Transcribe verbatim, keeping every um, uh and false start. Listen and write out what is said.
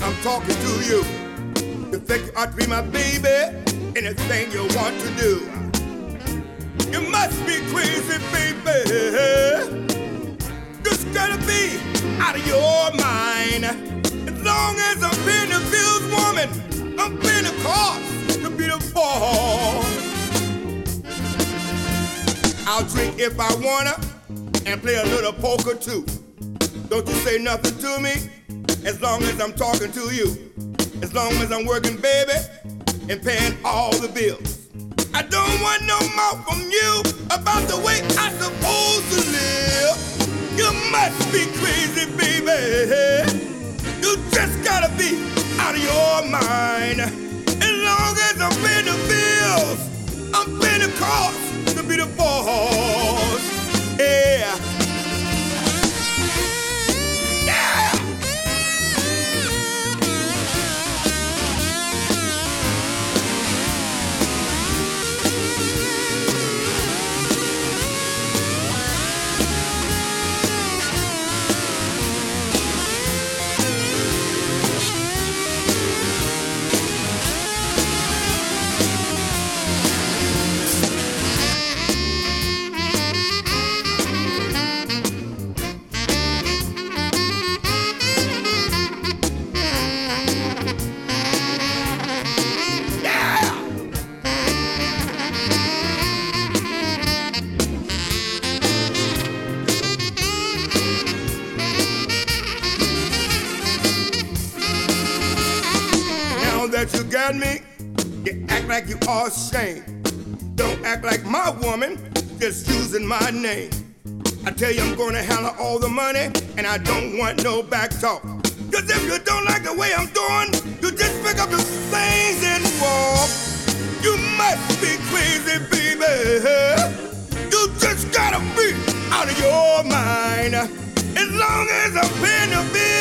I'm talking to you. You think you ought to be my baby? Anything you want to do. You must be crazy, baby. Just gotta be out of your mind. As long as I'm paying the bills, woman, I'm paying the cost to be the boss. I'll drink if I wanna and play a little poker too. Don't you say nothing to me as long as I'm talking to you. As long as I'm working, baby, and paying all the bills. I don't want no more from you about the way I supposed to live. You must be crazy, baby. You just gotta be out of your mind. As long as I'm paying the bills, I'm paying the cost to be the boss. Yeah. Yeah. That you got me, you act like you are ashamed. Don't act like my woman, just using my name. I tell you I'm gonna handle all the money, and I don't want no back talk. Cause if you don't like the way I'm doing, you just pick up your things and walk. You must be crazy, baby. You just gotta be out of your mind. As long as I'm paying the bill,